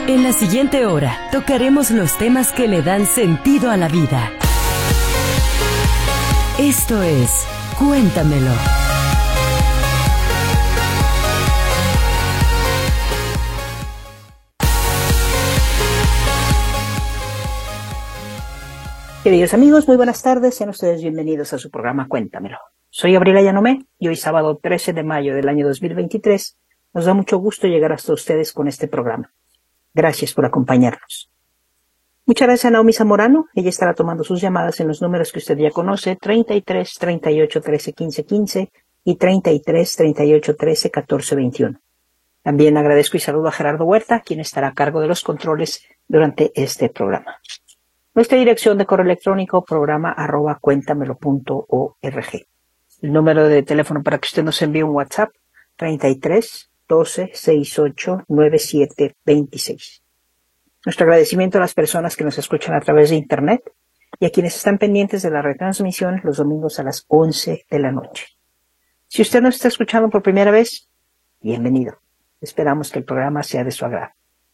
En la siguiente hora tocaremos los temas que le dan sentido a la vida. Esto es Cuéntamelo. Queridos amigos, muy buenas tardes. Sean ustedes bienvenidos a su programa Cuéntamelo. Soy Gabriela Yanomé y hoy sábado 13 de mayo del año 2023 nos da mucho gusto llegar hasta ustedes con este programa. Gracias por acompañarnos. Muchas gracias a Naomi Zamorano. Ella estará tomando sus llamadas en los números que usted ya conoce, 33 38 13 15 15 y 33 38 13 14 21. También agradezco y saludo a Gerardo Huerta, quien estará a cargo de los controles durante este programa. Nuestra dirección de correo electrónico, programa@cuentamelo.org. El número de teléfono para que usted nos envíe un WhatsApp, 33 12 68 97 26. Nuestro agradecimiento a las personas que nos escuchan a través de Internet y a quienes están pendientes de la retransmisión los domingos a las 11 de la noche. Si usted nos está escuchando por primera vez, bienvenido. Esperamos que el programa sea de su agrado.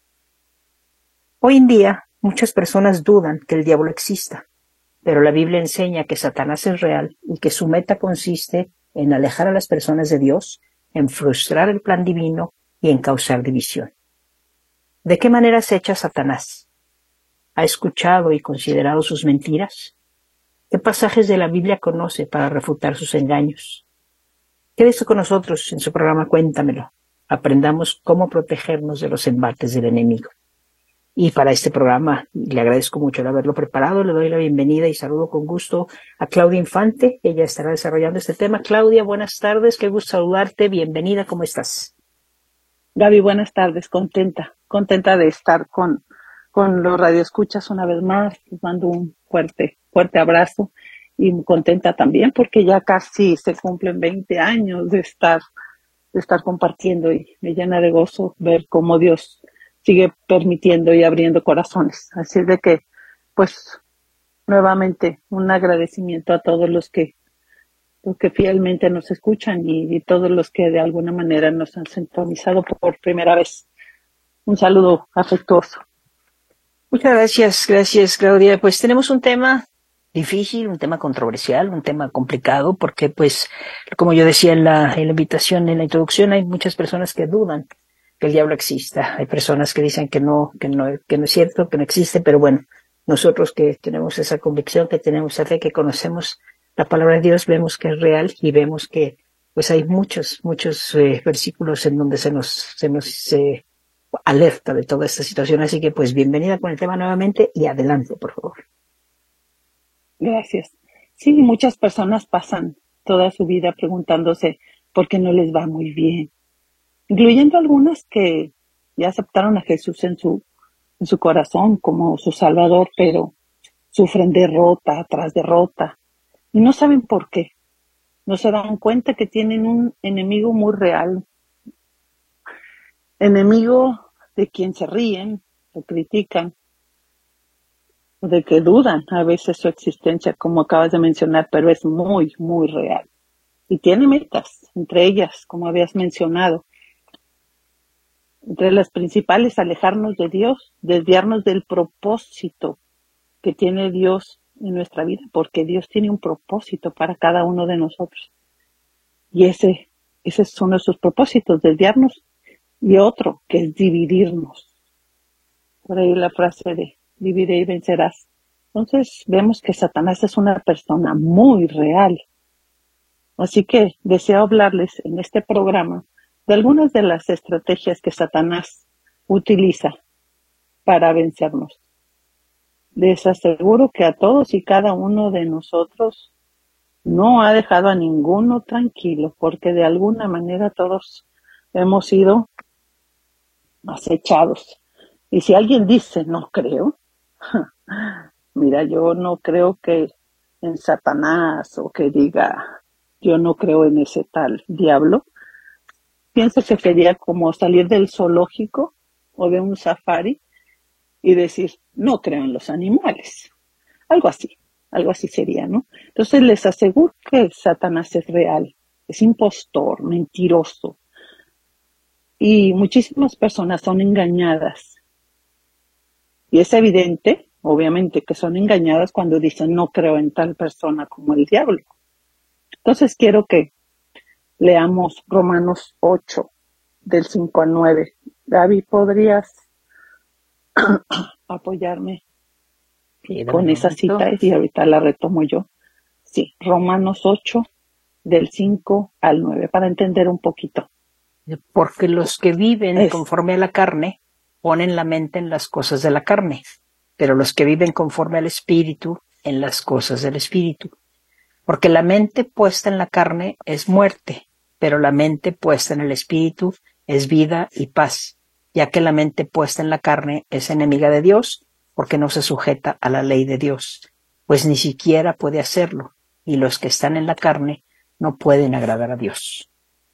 Hoy en día, muchas personas dudan que el diablo exista, pero la Biblia enseña que Satanás es real y que su meta consiste en alejar a las personas de Dios, en frustrar el plan divino y en causar división. ¿De qué manera acecha Satanás? ¿Ha escuchado y considerado sus mentiras? ¿Qué pasajes de la Biblia conoce para refutar sus engaños? Quédese con nosotros en su programa Cuéntamelo. Aprendamos cómo protegernos de los embates del enemigo. Y para este programa, le agradezco mucho el haberlo preparado, le doy la bienvenida y saludo con gusto a Claudia Infante. Ella estará desarrollando este tema. Claudia, buenas tardes, qué gusto saludarte, bienvenida, ¿cómo estás? Gaby, buenas tardes, contenta de estar con los radioescuchas una vez más. Les mando un fuerte abrazo y contenta también porque ya casi se cumplen 20 años de estar compartiendo y me llena de gozo ver cómo Dios sigue permitiendo y abriendo corazones. Así es de que, pues, nuevamente un agradecimiento a todos los que fielmente nos escuchan y todos los que de alguna manera nos han sintonizado por primera vez. Un saludo afectuoso. Muchas gracias Claudia. Pues tenemos un tema difícil, un tema controversial, un tema complicado, porque pues, como yo decía en la invitación, en la introducción, hay muchas personas que dudan que el diablo exista. Hay personas que dicen que no es cierto, que no existe, pero bueno, nosotros que tenemos esa convicción, que tenemos esa fe, que conocemos la palabra de Dios, vemos que es real y vemos que pues hay muchos versículos en donde se nos alerta de toda esta situación. Así que pues bienvenida con el tema nuevamente y adelante, por favor. Gracias. Sí, muchas personas pasan toda su vida preguntándose por qué no les va muy bien, incluyendo algunas que ya aceptaron a Jesús en su corazón como su Salvador, pero sufren derrota tras derrota y no saben por qué. No se dan cuenta que tienen un enemigo muy real, enemigo de quien se ríen o critican, o de que dudan a veces su existencia, como acabas de mencionar, pero es muy, muy real. Y tiene metas, entre ellas, como habías mencionado, entre las principales, alejarnos de Dios, desviarnos del propósito que tiene Dios en nuestra vida, porque Dios tiene un propósito para cada uno de nosotros. Y ese es uno de sus propósitos, desviarnos, y otro, que es dividirnos. Por ahí la frase de divide y vencerás. Entonces vemos que Satanás es una persona muy real. Así que deseo hablarles en este programa de algunas de las estrategias que Satanás utiliza para vencernos. Les aseguro que a todos y cada uno de nosotros no ha dejado a ninguno tranquilo, porque de alguna manera todos hemos sido acechados. Y si alguien dice no creo, mira, yo no creo que en Satanás o que diga yo no creo en ese tal diablo, pienso que sería como salir del zoológico o de un safari y decir no creo en los animales. Algo así sería, ¿no? Entonces les aseguro que Satanás es real, es impostor, mentiroso. Y muchísimas personas son engañadas Y es evidente, obviamente, que son engañadas cuando dicen no creo en tal persona como el diablo. Entonces quiero que leamos Romanos 8, del 5 al 9. Gaby, ¿podrías apoyarme Sí, dame con un esa momento. cita? Y ahorita la retomo yo. Sí, Romanos 8, del 5 al 9, para entender un poquito. Porque los que viven Es conforme a la carne ponen la mente en las cosas de la carne, pero los que viven conforme al Espíritu en las cosas del Espíritu. Porque la mente puesta en la carne es muerte, pero la mente puesta en el Espíritu es vida y paz, ya que la mente puesta en la carne es enemiga de Dios, porque no se sujeta a la ley de Dios, pues ni siquiera puede hacerlo, y los que están en la carne no pueden agradar a Dios.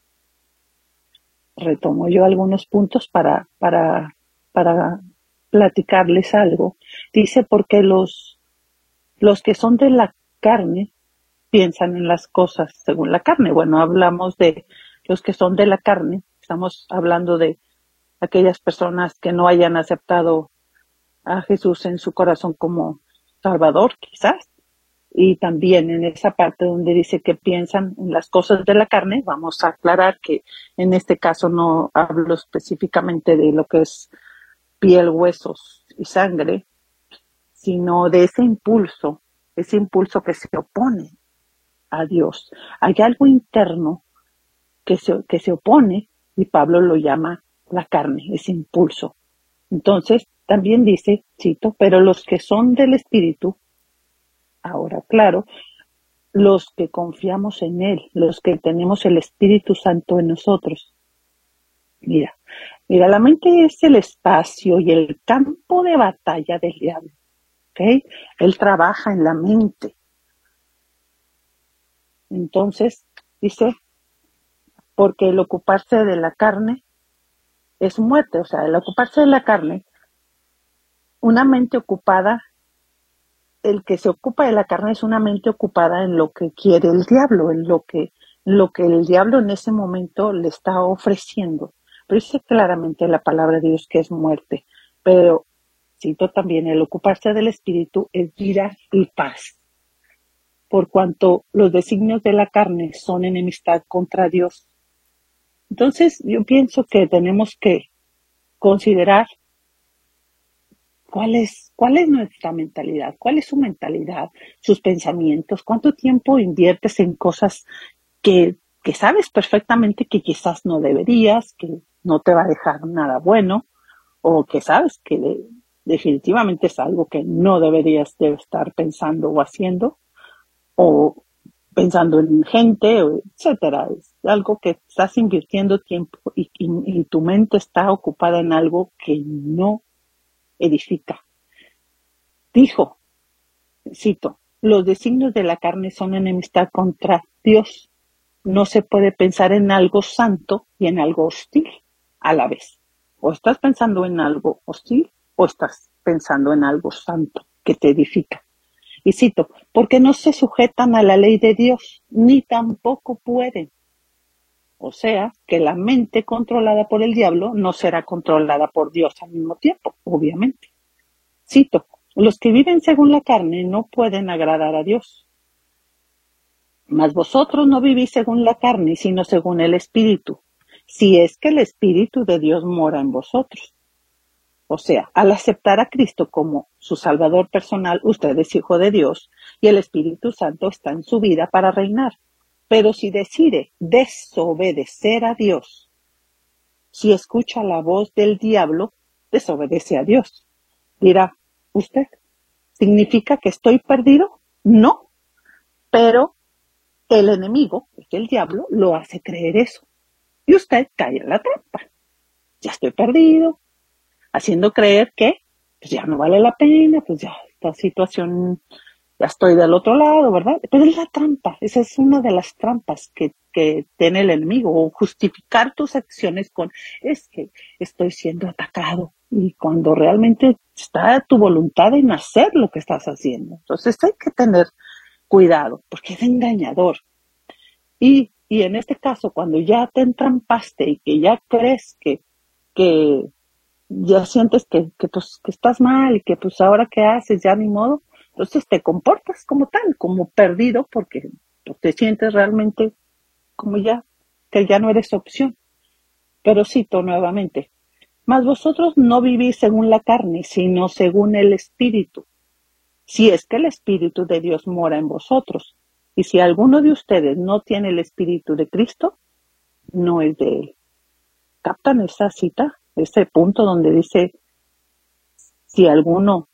Retomo yo algunos puntos para platicarles algo. Dice, porque los que son de la carne piensan en las cosas según la carne. Bueno, hablamos de los que son de la carne, estamos hablando de aquellas personas que no hayan aceptado a Jesús en su corazón como Salvador, quizás. Y también en esa parte donde dice que piensan en las cosas de la carne, vamos a aclarar que en este caso no hablo específicamente de lo que es piel, huesos y sangre, sino de ese impulso que se opone a Dios. Hay algo interno que se opone y Pablo lo llama la carne, ese impulso. Entonces, también dice, cito, pero los que son del Espíritu, ahora claro, los que confiamos en Él, los que tenemos el Espíritu Santo en nosotros. Mira, la mente es el espacio y el campo de batalla del diablo, ¿ok? Él trabaja en la mente. Entonces, dice, porque el ocuparse de la carne es muerte, o sea, el ocuparse de la carne, una mente ocupada, el que se ocupa de la carne es una mente ocupada en lo que quiere el diablo, en lo que el diablo en ese momento le está ofreciendo. Pero dice claramente la palabra de Dios que es muerte. Pero cito también, el ocuparse del espíritu es vida y paz. Por cuanto los designios de la carne son enemistad contra Dios. Entonces yo pienso que tenemos que considerar cuál es nuestra mentalidad, cuál es su mentalidad, sus pensamientos, cuánto tiempo inviertes en cosas que sabes perfectamente que quizás no deberías, que no te va a dejar nada bueno, o que sabes que definitivamente es algo que no deberías de estar pensando o haciendo, o pensando en gente, etcétera. Es algo que estás invirtiendo tiempo y tu mente está ocupada en algo que no edifica. Dijo, cito, los designios de la carne son enemistad contra Dios. No se puede pensar en algo santo y en algo hostil a la vez. O estás pensando en algo hostil o estás pensando en algo santo que te edifica. Y cito, porque no se sujetan a la ley de Dios, ni tampoco pueden. O sea, que la mente controlada por el diablo no será controlada por Dios al mismo tiempo, obviamente. Cito, los que viven según la carne no pueden agradar a Dios. Mas vosotros no vivís según la carne, sino según el Espíritu, si es que el Espíritu de Dios mora en vosotros. O sea, al aceptar a Cristo como su Salvador personal, usted es hijo de Dios y el Espíritu Santo está en su vida para reinar. Pero si decide desobedecer a Dios, si escucha la voz del diablo, desobedece a Dios. Dirá usted, ¿significa que estoy perdido? No, pero el enemigo, el diablo, lo hace creer eso. Y usted cae en la trampa. Ya estoy perdido, haciendo creer que pues ya no vale la pena, pues ya esta situación, ya estoy del otro lado, ¿verdad? Pero es la trampa, esa es una de las trampas que tiene el enemigo, o justificar tus acciones con, es que estoy siendo atacado, y cuando realmente está tu voluntad en hacer lo que estás haciendo. Entonces hay que tener cuidado, porque es engañador. Y en este caso, cuando ya te entrampaste y que ya crees que ya sientes pues, que estás mal y que pues ahora qué haces, ya ni modo. Entonces te comportas como tal, como perdido, porque pues, te sientes realmente como ya, que ya no eres opción. Pero cito nuevamente, mas vosotros no vivís según la carne, sino según el Espíritu, si es que el Espíritu de Dios mora en vosotros. Y si alguno de ustedes no tiene el Espíritu de Cristo, no es de él. ¿Captan esa cita? Ese punto donde dice, si alguno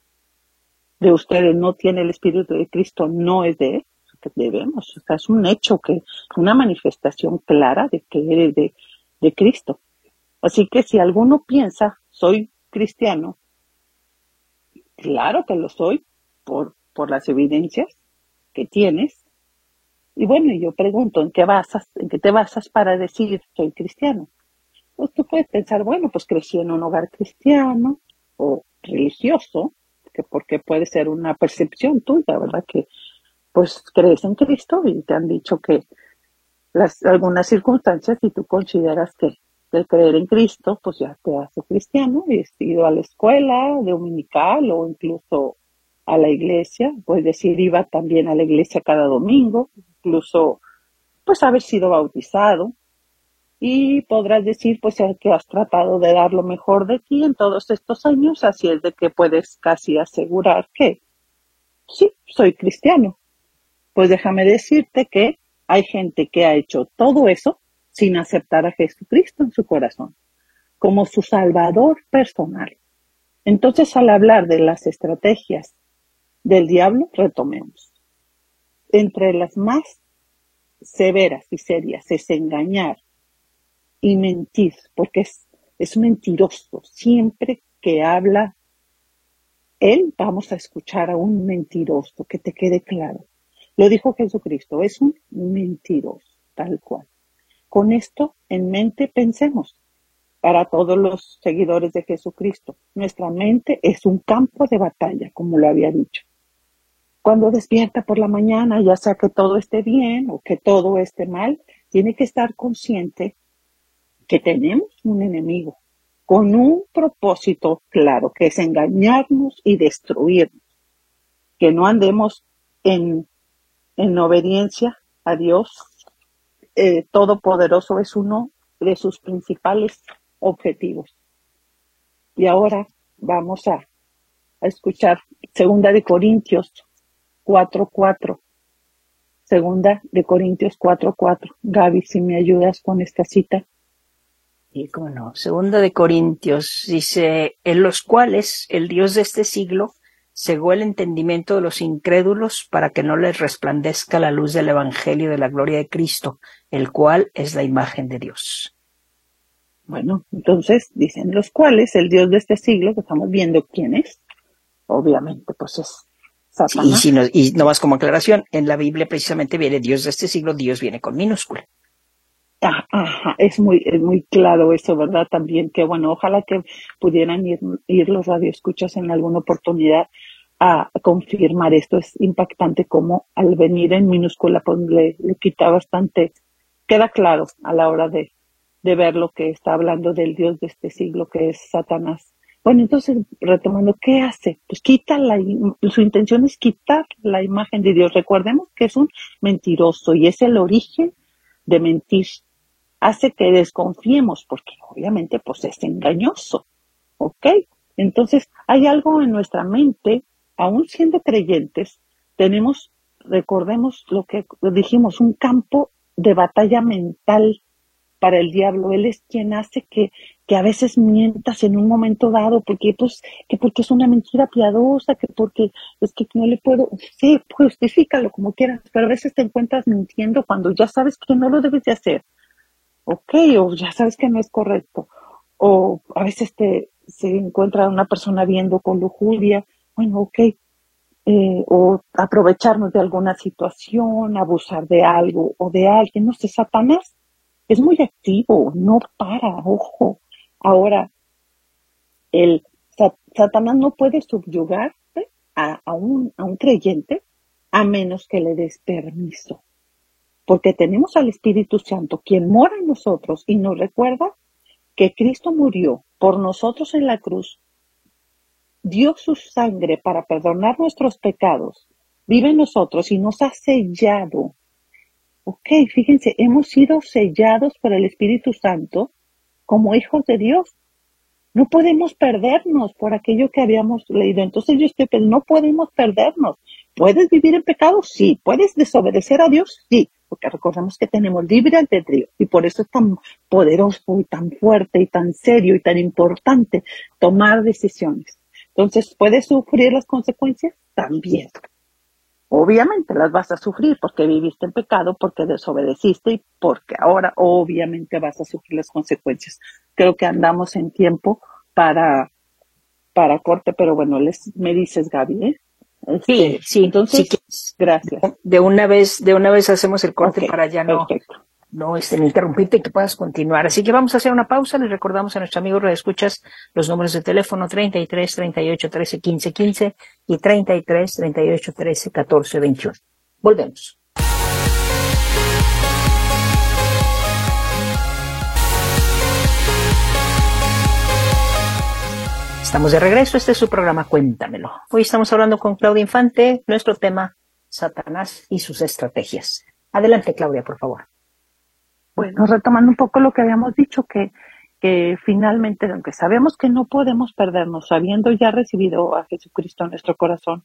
de ustedes no tiene el Espíritu de Cristo, no es de él. Que debemos, o sea, es un hecho, que una manifestación clara de que eres de Cristo. Así que si alguno piensa, soy cristiano, claro que lo soy, por las evidencias que tienes. Y bueno, yo pregunto, ¿en qué te basas para decir soy cristiano? Pues tú puedes pensar, bueno, pues crecí en un hogar cristiano o religioso, porque puede ser una percepción tuya, ¿verdad? Que pues crees en Cristo y te han dicho que algunas circunstancias, si tú consideras que el creer en Cristo, pues ya te hace cristiano y has ido a la escuela dominical o incluso a la iglesia, puedes decir, iba también a la iglesia cada domingo, incluso pues haber sido bautizado, y podrás decir pues que has tratado de dar lo mejor de ti en todos estos años, así es de que puedes casi asegurar que sí, soy cristiano. Pues déjame decirte que hay gente que ha hecho todo eso sin aceptar a Jesucristo en su corazón como su salvador personal. Entonces, al hablar de las estrategias del diablo, retomemos. Entre las más severas y serias es engañar y mentir, porque es mentiroso. Siempre que habla él, vamos a escuchar a un mentiroso, que te quede claro. Lo dijo Jesucristo, es un mentiroso, tal cual. Con esto en mente pensemos, para todos los seguidores de Jesucristo, nuestra mente es un campo de batalla, como lo había dicho. Cuando despierta por la mañana, ya sea que todo esté bien o que todo esté mal, tiene que estar consciente que tenemos un enemigo con un propósito claro, que es engañarnos y destruirnos. Que no andemos en obediencia a Dios Todopoderoso, es uno de sus principales objetivos. Y ahora vamos a escuchar Segunda de Corintios 4:4. Segunda de Corintios 4:4. Gaby, si me ayudas con esta cita. Y cómo no, Segunda de Corintios dice, en los cuales el Dios de este siglo cegó el entendimiento de los incrédulos para que no les resplandezca la luz del Evangelio de la gloria de Cristo, el cual es la imagen de Dios. Bueno, entonces dicen los cuales el Dios de este siglo, que estamos viendo quién es, obviamente pues es Satanás. Sí, y no más como aclaración, en la Biblia precisamente viene Dios de este siglo, Dios viene con minúscula. Ajá, es muy claro eso, ¿verdad? También que bueno, ojalá que pudieran ir los radioescuchas en alguna oportunidad a confirmar esto. Es impactante como al venir en minúscula pues le quita bastante, queda claro a la hora de ver lo que está hablando del Dios de este siglo, que es Satanás. Bueno, entonces, retomando, ¿qué hace? Pues su intención es quitar la imagen de Dios. Recordemos que es un mentiroso y es el origen de mentir. Hace que desconfiemos porque obviamente pues es engañoso, ¿ok? Entonces hay algo en nuestra mente, aún siendo creyentes, recordemos lo que dijimos, un campo de batalla mental para el diablo. Él es quien hace que a veces mientas en un momento dado, porque es una mentira piadosa, que porque es que no le puedo, sí, justifícalo como quieras, pero a veces te encuentras mintiendo cuando ya sabes que no lo debes de hacer. Ok, o ya sabes que no es correcto, o a veces se encuentra una persona viendo con lujuria, bueno, ok, o aprovecharnos de alguna situación, abusar de algo o de alguien, no sé, Satanás es muy activo, no para, ojo. Ahora, Satanás no puede subyugar a un creyente a menos que le des permiso. Porque tenemos al Espíritu Santo, quien mora en nosotros y nos recuerda que Cristo murió por nosotros en la cruz, dio su sangre para perdonar nuestros pecados, vive en nosotros y nos ha sellado. Ok, fíjense, hemos sido sellados por el Espíritu Santo como hijos de Dios. No podemos perdernos por aquello que habíamos leído. Entonces yo estoy pensando, no podemos perdernos. ¿Puedes vivir en pecado? Sí. ¿Puedes desobedecer a Dios? Sí. Porque recordemos que tenemos libre albedrío y por eso es tan poderoso y tan fuerte y tan serio y tan importante tomar decisiones. Entonces, ¿puedes sufrir las consecuencias? También. Obviamente las vas a sufrir porque viviste en pecado, porque desobedeciste y porque ahora obviamente vas a sufrir las consecuencias. Creo que andamos en tiempo para, para corte, pero bueno, me dices, Gaby, ¿eh? Sí, Entonces, sí, gracias. de una vez hacemos el corte Ok, para ya no perfecto. interrumpirte y que puedas continuar. Así que vamos a hacer una pausa. Les recordamos a nuestros amigos radioescuchas los números de teléfono 33 38 13 15 15 y 33 38 13 14 21. Volvemos. Estamos de regreso. Este es su programa Cuéntamelo. Hoy estamos hablando con Claudia Infante. Nuestro tema, Satanás y sus estrategias. Adelante, Claudia, por favor. Bueno, retomando un poco lo que habíamos dicho, que finalmente, aunque sabemos que no podemos perdernos, habiendo ya recibido a Jesucristo en nuestro corazón,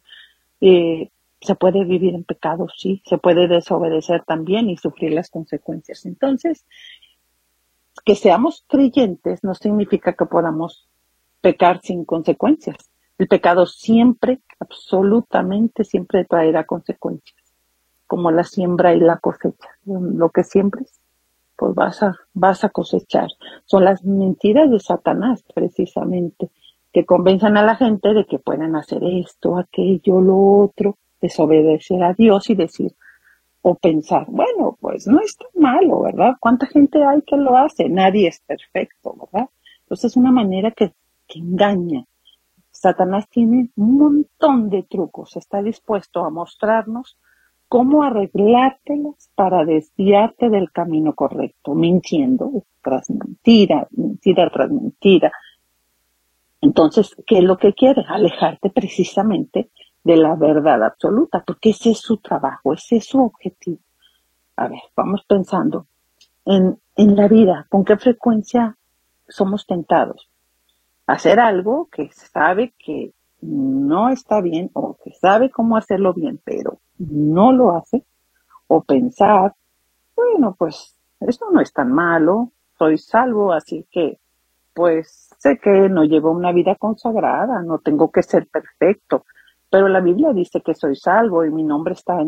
se puede vivir en pecado, sí, se puede desobedecer también y sufrir las consecuencias. Entonces, que seamos creyentes no significa que podamos pecar sin consecuencias. El pecado siempre, absolutamente siempre traerá consecuencias, como la siembra y la cosecha. Lo que siembres, pues vas a cosechar. Son las mentiras de Satanás, precisamente, que convencen a la gente de que pueden hacer esto, aquello, lo otro, desobedecer a Dios y decir, o pensar, bueno, pues no es tan malo, ¿verdad? ¿Cuánta gente hay que lo hace? Nadie es perfecto, ¿verdad? Entonces es una manera que engaña. Satanás tiene un montón de trucos, está dispuesto a mostrarnos cómo arreglártelas para desviarte del camino correcto, mintiendo tras mentira, mentira tras mentira. Entonces, ¿qué es lo que quiere? Alejarte precisamente de la verdad absoluta, porque ese es su trabajo, ese es su objetivo. A ver, vamos pensando en la vida, ¿con qué frecuencia somos tentados? Hacer algo que sabe que no está bien o que sabe cómo hacerlo bien, pero no lo hace, o pensar, bueno, pues esto no es tan malo, soy salvo, así que pues sé que no llevo una vida consagrada, no tengo que ser perfecto, pero la Biblia dice que soy salvo y mi nombre está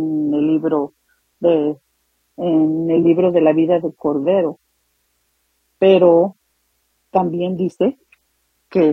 de, en el libro de la vida del Cordero, pero también que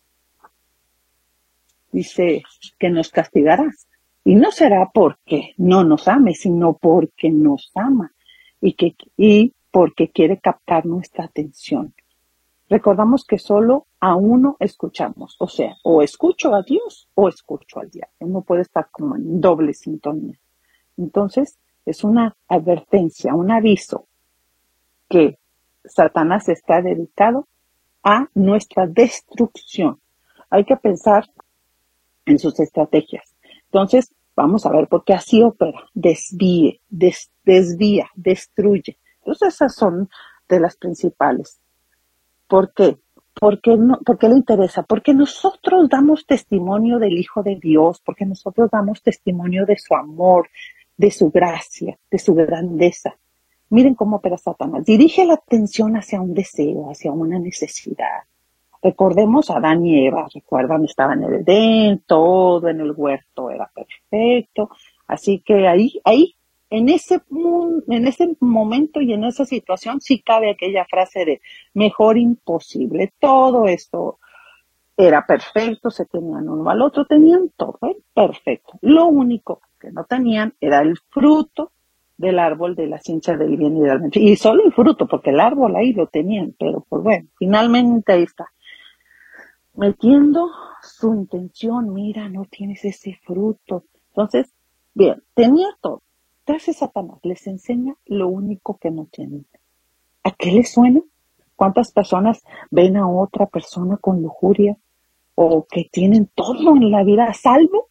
dice que nos castigarás. Y no será porque no nos ame, sino porque nos ama y porque quiere captar nuestra atención. Recordamos que solo a uno escuchamos, o sea, o escucho a Dios o escucho al diablo. Uno puede estar como en doble sintonía. Entonces, es una advertencia, un aviso que Satanás está dedicado a nuestra destrucción. Hay que pensar en sus estrategias. Entonces, vamos a ver por qué así opera. Desvía, destruye. Entonces, esas son de las principales. ¿Por qué? ¿Por qué le interesa? Porque nosotros damos testimonio del Hijo de Dios, porque nosotros damos testimonio de su amor, de su gracia, de su grandeza. Miren cómo opera Satanás. Dirige la atención hacia un deseo, hacia una necesidad. Recordemos a Adán y Eva, recuerdan, estaban en el Edén, todo en el huerto era perfecto, así que ahí, en ese momento y en esa situación sí cabe aquella frase de mejor imposible, todo esto era perfecto, se tenían uno al otro, tenían todo, perfecto. Lo único que no tenían era el fruto del árbol de la ciencia del bien y del mal. Y solo el fruto, porque el árbol ahí lo tenían, pero pues bueno, finalmente ahí está. Metiendo su intención, mira, no tienes ese fruto. Entonces, bien, tenía todo. Entonces Satanás les enseña lo único que no tienen. ¿A qué les suena? ¿Cuántas personas ven a otra persona con lujuria o que tienen todo en la vida a salvo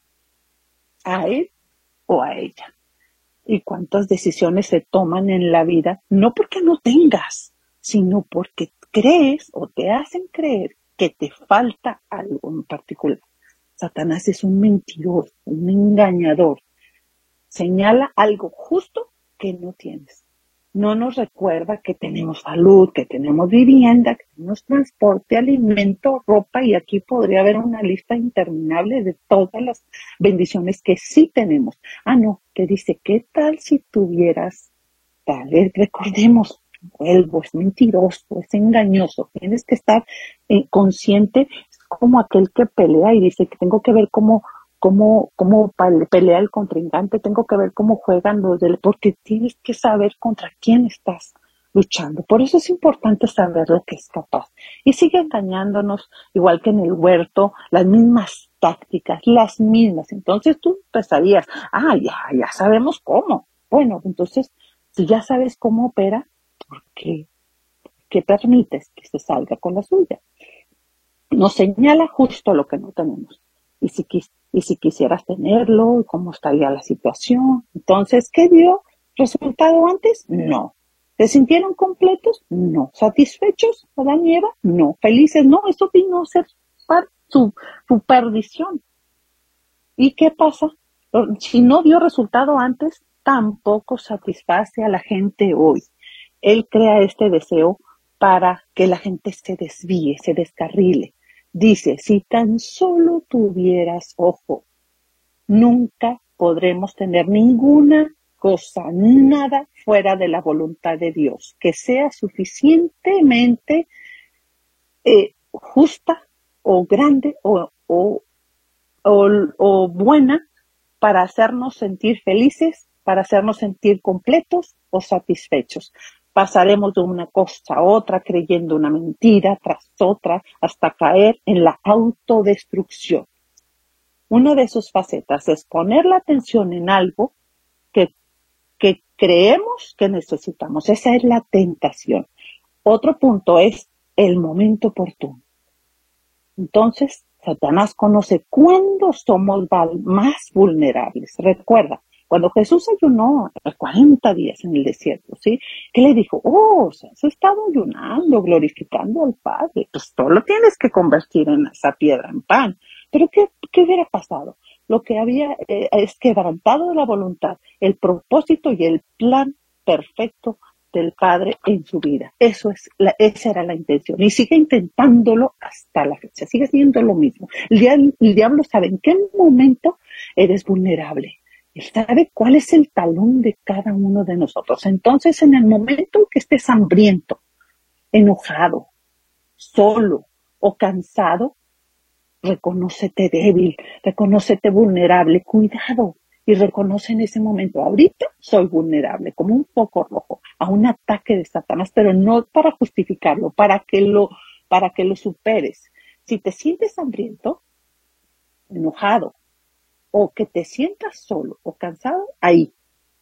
a él o a ella? ¿Y cuántas decisiones se toman en la vida no porque no tengas, sino porque crees o te hacen creer que te falta algo en particular? Satanás es un mentiroso, un engañador. Señala algo justo que no tienes. No nos recuerda que tenemos salud, que tenemos vivienda, que tenemos transporte, alimento, ropa, y aquí podría haber una lista interminable de todas las bendiciones que sí tenemos. Ah, no, te dice, ¿qué tal si tuvieras tal? Recordemos, vuelvo, es mentiroso, es engañoso. Tienes que estar consciente, es como aquel que pelea y dice que tengo que ver cómo pelea el contrincante, tengo que ver cómo juegan porque tienes que saber contra quién estás luchando. Por eso es importante saber lo que es capaz. Y sigue engañándonos, igual que en el huerto, las mismas tácticas, las mismas. Entonces tú pensarías, ya sabemos cómo. Bueno, entonces, si ya sabes cómo opera, ¿por qué permites que se salga con la suya? Nos señala justo lo que no tenemos. Y si quisieras tenerlo, ¿cómo estaría la situación? Entonces, ¿qué dio resultado antes? No. ¿Se sintieron completos? No. ¿Satisfechos, Adán y Eva? No. ¿Felices? No. Eso vino a ser su perdición. ¿Y qué pasa? Si no dio resultado antes, tampoco satisface a la gente hoy. Él crea este deseo para que la gente se desvíe, se descarrile. Dice, si tan solo tuvieras ojo, nunca podremos tener ninguna cosa, nada fuera de la voluntad de Dios, que sea suficientemente justa o grande o buena para hacernos sentir felices, para hacernos sentir completos o satisfechos. Pasaremos de una cosa a otra creyendo una mentira tras otra hasta caer en la autodestrucción. Una de sus facetas es poner la atención en algo que creemos que necesitamos. Esa es la tentación. Otro punto es el momento oportuno. Entonces, Satanás conoce cuándo somos más vulnerables. Recuerda, cuando Jesús ayunó 40 días en el desierto, ¿sí? ¿Qué le dijo? Se has estado ayunando, glorificando al Padre. Pues todo lo tienes que convertir en esa piedra en pan. Pero ¿qué hubiera pasado? Lo que había es quebrantado de la voluntad, el propósito y el plan perfecto del Padre en su vida. Esa era la intención. Y sigue intentándolo hasta la fecha. Sigue siendo lo mismo. El diablo sabe en qué momento eres vulnerable. Él sabe cuál es el talón de cada uno de nosotros. Entonces, en el momento en que estés hambriento, enojado, solo o cansado, reconócete débil, reconócete vulnerable. Cuidado. Y reconoce en ese momento, ahorita soy vulnerable, como un foco rojo, a un ataque de Satanás, pero no para justificarlo, para que lo superes. Si te sientes hambriento, enojado, o que te sientas solo o cansado, ahí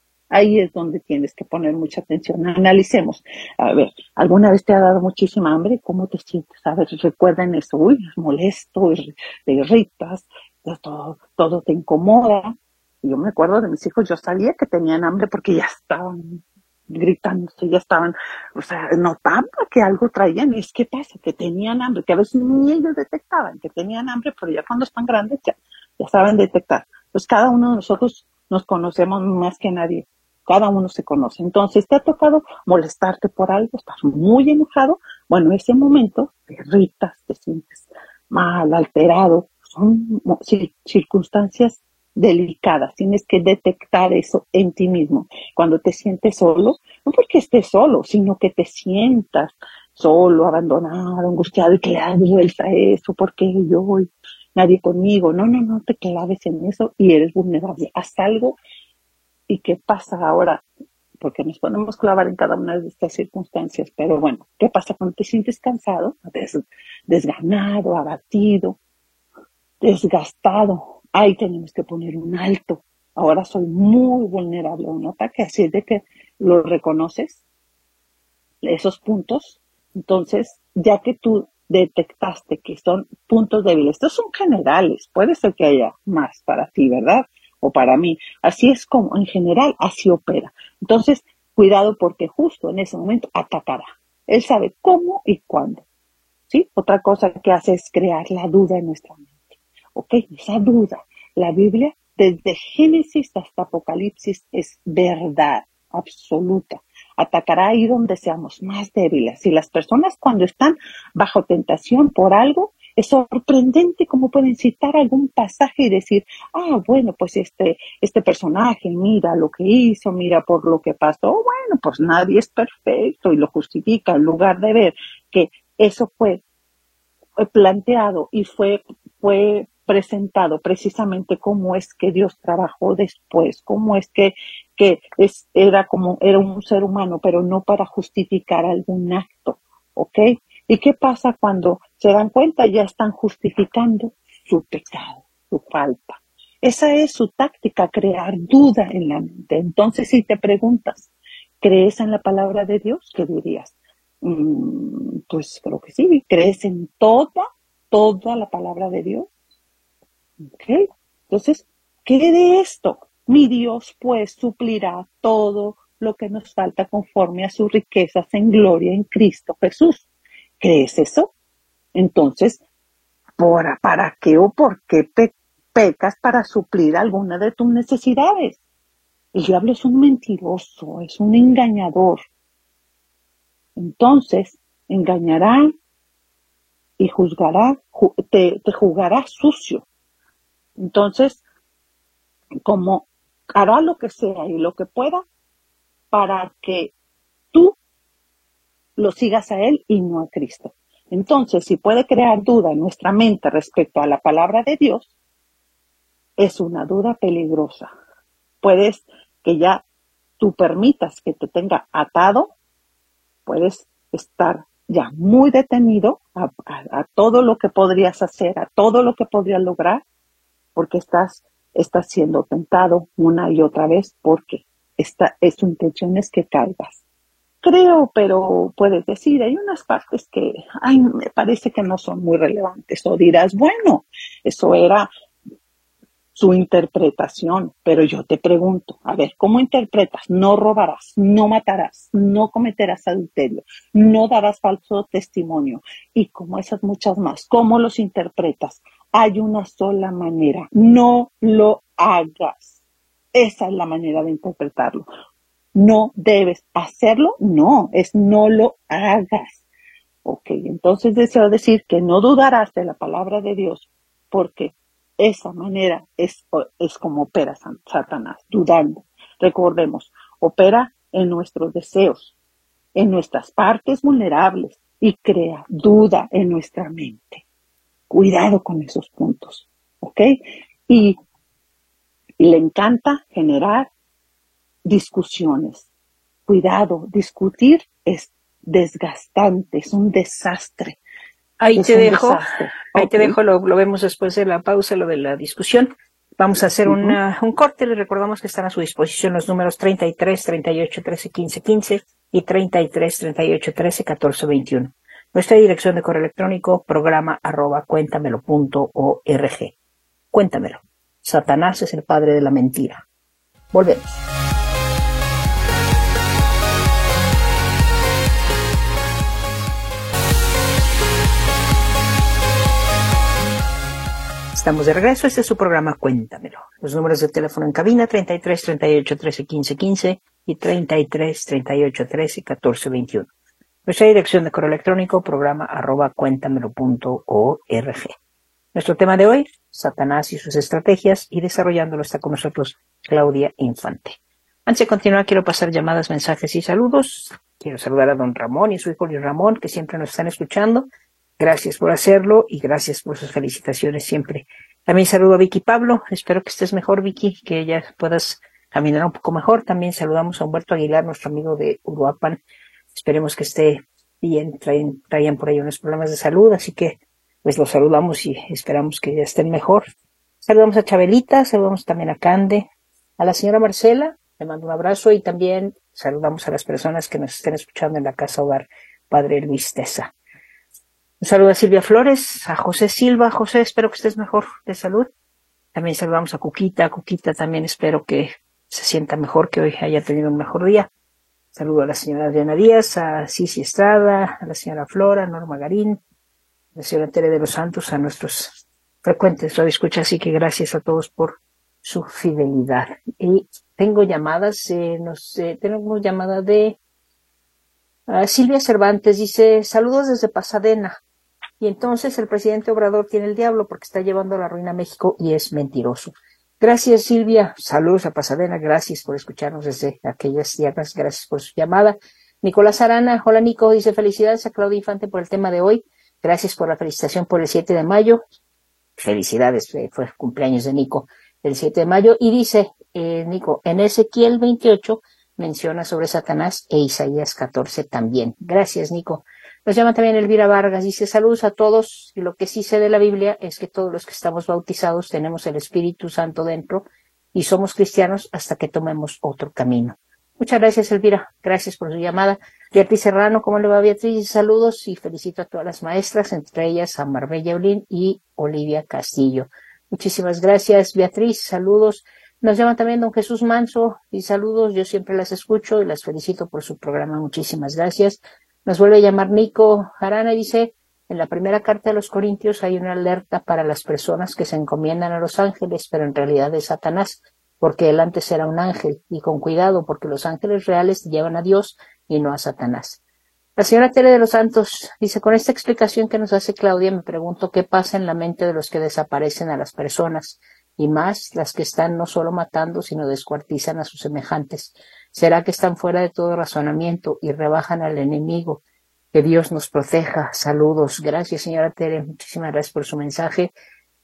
es donde tienes que poner mucha atención. Analicemos. A ver, ¿alguna vez te ha dado muchísima hambre? ¿Cómo te sientes? A ver, recuerden eso. Uy, es molesto, te irritas, todo te incomoda. Yo me acuerdo de mis hijos, yo sabía que tenían hambre porque ya estaban gritándose, ya estaban, notaba que algo traían. Y es que pasa, que tenían hambre, que a veces ni ellos detectaban que tenían hambre, pero ya cuando están grandes ya saben detectar. Pues cada uno de nosotros nos conocemos más que nadie. Cada uno se conoce. Entonces, ¿te ha tocado molestarte por algo? ¿Estás muy enojado? Bueno, en ese momento te irritas, te sientes mal, alterado. Son circunstancias delicadas. Tienes que detectar eso en ti mismo. Cuando te sientes solo, no porque estés solo, sino que te sientas solo, abandonado, angustiado y que le das vuelta a eso, porque yo nadie conmigo. No te claves en eso y eres vulnerable. Haz algo. ¿Y qué pasa ahora? Porque nos podemos clavar en cada una de estas circunstancias, pero bueno, ¿qué pasa cuando te sientes cansado, desganado, abatido, desgastado? Ahí tenemos que poner un alto. Ahora soy muy vulnerable a un ataque, así es de que lo reconoces, esos puntos, Entonces, ya que tú detectaste que son puntos débiles, estos son generales, puede ser que haya más para ti, ¿verdad? O para mí. Así es como, en general, así opera. Entonces, cuidado porque justo en ese momento atacará. Él sabe cómo y cuándo, ¿sí? Otra cosa que hace es crear la duda en nuestra mente. ¿Ok? Esa duda. La Biblia, desde Génesis hasta Apocalipsis, es verdad absoluta. Atacará ahí donde seamos más débiles. Y las personas cuando están bajo tentación por algo, es sorprendente cómo pueden citar algún pasaje y decir, bueno, pues este personaje, mira lo que hizo, mira por lo que pasó. Bueno, pues nadie es perfecto y lo justifica en lugar de ver que eso fue planteado y fue presentado precisamente cómo es que Dios trabajó después, cómo es que era un ser humano, pero no para justificar algún acto, ¿ok? ¿Y qué pasa cuando se dan cuenta? Ya están justificando su pecado, su falta. Esa es su táctica, crear duda en la mente. Entonces, si te preguntas, ¿crees en la palabra de Dios? ¿Qué dirías? Pues creo que sí. ¿Crees en toda la palabra de Dios? ¿Ok? Entonces, ¿qué de esto? Mi Dios, pues, suplirá todo lo que nos falta conforme a sus riquezas en gloria en Cristo Jesús. ¿Crees eso? Entonces, ¿para qué o por qué pecas para suplir alguna de tus necesidades? El diablo es un mentiroso, es un engañador. Entonces, engañará y juzgará, te juzgará sucio. Entonces, como hará lo que sea y lo que pueda para que tú lo sigas a Él y no a Cristo. Entonces, si puede crear duda en nuestra mente respecto a la palabra de Dios, es una duda peligrosa. Puedes que ya tú permitas que te tenga atado, puedes estar ya muy detenido a todo lo que podrías hacer, a todo lo que podrías lograr, porque estás siendo tentado una y otra vez, porque tu intención es que caigas. Creo, pero puedes decir, hay unas partes que me parece que no son muy relevantes, o dirás, bueno, eso era su interpretación, pero yo te pregunto, a ver, ¿cómo interpretas? No robarás, no matarás, no cometerás adulterio, no darás falso testimonio, y como esas muchas más, ¿cómo los interpretas? Hay una sola manera, no lo hagas. Esa es la manera de interpretarlo. No debes hacerlo, no lo hagas. Ok, entonces deseo decir que no dudarás de la palabra de Dios, porque esa manera es como opera Satanás, dudando. Recordemos, opera en nuestros deseos, en nuestras partes vulnerables y crea duda en nuestra mente. Cuidado con esos puntos, ¿ok? Y le encanta generar discusiones. Cuidado, discutir es desgastante, es un desastre. Ahí te dejo, Okay. lo vemos después de la pausa, lo de la discusión. Vamos a hacer un corte, les recordamos que están a su disposición los números 33 38 13 15 15 y 33 38 13 14 21. Nuestra dirección de correo electrónico, programa@cuéntamelo.org. Cuéntamelo. Satanás es el padre de la mentira. Volvemos. Estamos de regreso. Este es su programa Cuéntamelo. Los números de teléfono en cabina 33 38 13 15 15 y 33 38 13 14 21. Nuestra dirección de correo electrónico, programa@cuéntamelo.org. Nuestro tema de hoy, Satanás y sus estrategias, y desarrollándolo está con nosotros Claudia Infante. Antes de continuar, quiero pasar llamadas, mensajes y saludos. Quiero saludar a don Ramón y a su hijo Luis Ramón, que siempre nos están escuchando. Gracias por hacerlo y gracias por sus felicitaciones siempre. También saludo a Vicky Pablo. Espero que estés mejor, Vicky, que ya puedas caminar un poco mejor. También saludamos a Humberto Aguilar, nuestro amigo de Uruapan. Esperemos que esté bien. Traían por ahí unos problemas de salud, así que pues los saludamos y esperamos que ya estén mejor. Saludamos a Chabelita, saludamos también a Cande, a la señora Marcela, le mando un abrazo y también saludamos a las personas que nos estén escuchando en la Casa Hogar padre Luis Tesa. Un saludo a Silvia Flores, a José Silva. José, espero que estés mejor de salud. También saludamos a Cuquita. Cuquita también espero que se sienta mejor, que hoy haya tenido un mejor día. Saludo a la señora Adriana Díaz, a Cici Estrada, a la señora Flora, Norma Garín, a la señora Tere de los Santos, a nuestros frecuentes radioescuchas, así que gracias a todos por su fidelidad. Y tengo llamadas, tenemos llamada de Silvia Cervantes, dice, saludos desde Pasadena. Y entonces el presidente Obrador tiene el diablo porque está llevando a la ruina a México y es mentiroso. Gracias, Silvia. Saludos a Pasadena. Gracias por escucharnos desde aquellas tierras. Gracias por su llamada. Nicolás Arana. Hola, Nico. Dice, felicidades a Claudia Infante por el tema de hoy. Gracias por la felicitación por el 7 de mayo. Felicidades. Fue cumpleaños de Nico el 7 de mayo. Y dice, Nico, en Ezequiel 28 menciona sobre Satanás e Isaías 14 también. Gracias, Nico. Nos llama también Elvira Vargas, dice, saludos a todos, y lo que sí sé de la Biblia es que todos los que estamos bautizados tenemos el Espíritu Santo dentro y somos cristianos hasta que tomemos otro camino. Muchas gracias, Elvira, gracias por su llamada. Beatriz Serrano, ¿cómo le va, Beatriz? Saludos y felicito a todas las maestras, entre ellas a Marbella Olín y Olivia Castillo. Muchísimas gracias, Beatriz, saludos. Nos llama también don Jesús Manso, y saludos, yo siempre las escucho y las felicito por su programa, muchísimas gracias. Nos vuelve a llamar Nico Arana y dice, en la primera carta de los Corintios hay una alerta para las personas que se encomiendan a los ángeles, pero en realidad es Satanás, porque él antes era un ángel, y con cuidado, porque los ángeles reales llevan a Dios y no a Satanás. La señora Tere de los Santos dice, con esta explicación que nos hace Claudia, me pregunto qué pasa en la mente de los que desaparecen a las personas, y más las que están no solo matando, sino descuartizan a sus semejantes. ¿Será que están fuera de todo razonamiento y rebajan al enemigo? Que Dios nos proteja. Saludos. Gracias, señora Tere. Muchísimas gracias por su mensaje.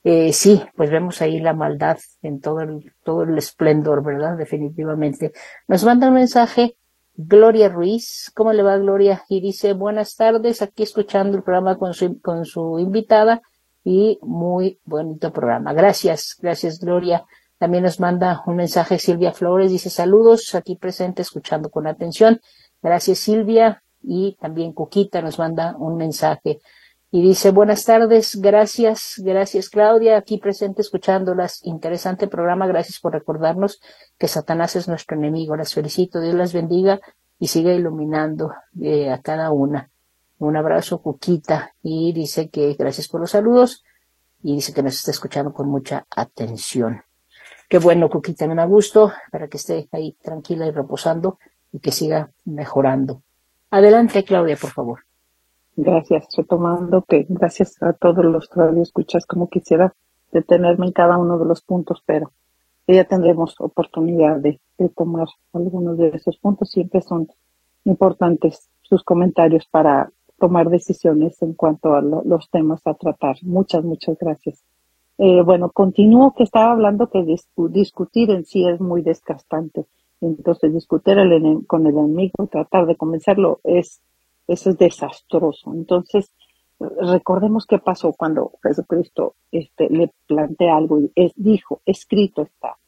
Sí, pues vemos ahí la maldad en todo el esplendor, ¿verdad? Definitivamente. Nos manda un mensaje Gloria Ruiz. ¿Cómo le va, Gloria? Y dice, buenas tardes, aquí escuchando el programa con su invitada y muy bonito programa. Gracias, Gloria. También nos manda un mensaje Silvia Flores, dice saludos, aquí presente, escuchando con atención. Gracias, Silvia. Y también Cuquita nos manda un mensaje y dice buenas tardes, gracias, Claudia, aquí presente, escuchándolas. Interesante programa, gracias por recordarnos que Satanás es nuestro enemigo. Las felicito, Dios las bendiga y siga iluminando a cada una. Un abrazo, Cuquita, y dice que gracias por los saludos y dice que nos está escuchando con mucha atención. Qué bueno, Cuquita, me da gusto para que esté ahí tranquila y reposando y que siga mejorando. Adelante, Claudia, por favor. Gracias, retomando que gracias a todos los radioescuchas, como quisiera detenerme en cada uno de los puntos, pero ya tendremos oportunidad de tomar algunos de esos puntos. Siempre son importantes sus comentarios para tomar decisiones en cuanto a los temas a tratar. Muchas gracias. Bueno, continúo que estaba hablando que discutir en sí es muy desgastante. Entonces, discutir con el enemigo, tratar de convencerlo, eso es desastroso. Entonces, recordemos qué pasó cuando Jesucristo le plantea algo y dijo, escrito está.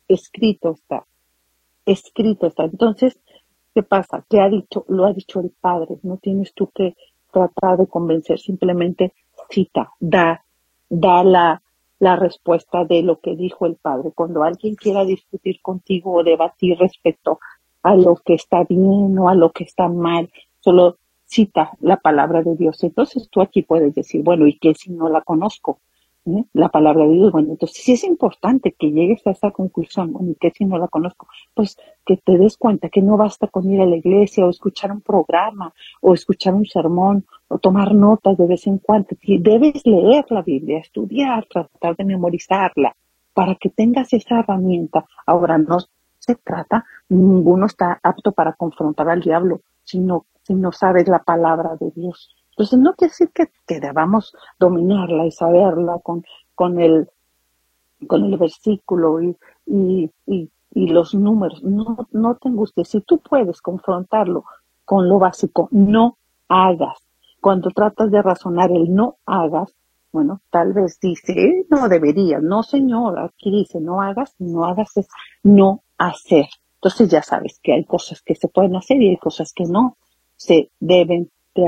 Entonces, ¿qué pasa? Lo ha dicho el Padre. No tienes tú que tratar de convencer, simplemente cita, da la respuesta de lo que dijo el Padre. Cuando alguien quiera discutir contigo o debatir respecto a lo que está bien o a lo que está mal, solo cita la palabra de Dios. Entonces tú aquí puedes decir, bueno, ¿y qué si no la conozco? La palabra de Dios. Bueno, entonces sí es importante que llegues a esa conclusión. Bueno, ¿y qué si no la conozco? Pues que te des cuenta que no basta con ir a la iglesia o escuchar un programa o escuchar un sermón o tomar notas de vez en cuando. Debes leer la Biblia, estudiar, tratar de memorizarla para que tengas esa herramienta. Ahora, no se trata, ninguno está apto para confrontar al diablo, si no sabes la palabra de Dios. Entonces no quiere decir que debamos dominarla y saberla con el versículo y los números. No te angusties. Si tú puedes confrontarlo con lo básico, no hagas. Cuando tratas de razonar el no hagas, bueno, tal vez dice, no deberías, no señor, aquí dice no hagas es no hacer. Entonces ya sabes que hay cosas que se pueden hacer y hay cosas que no se deben de hacer.